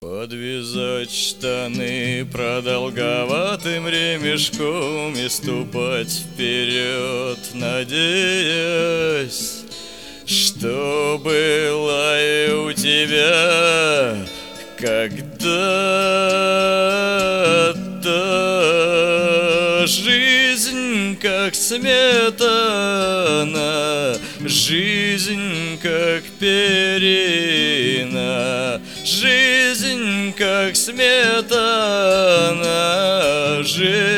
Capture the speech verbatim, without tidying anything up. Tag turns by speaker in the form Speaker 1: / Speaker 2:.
Speaker 1: Подвязать штаны продолговатым ремешком и ступать вперед, надеясь, что была и у тебя когда-то жизнь, как сметана, жизнь, как перина, жизнь, как сметана, жизнь.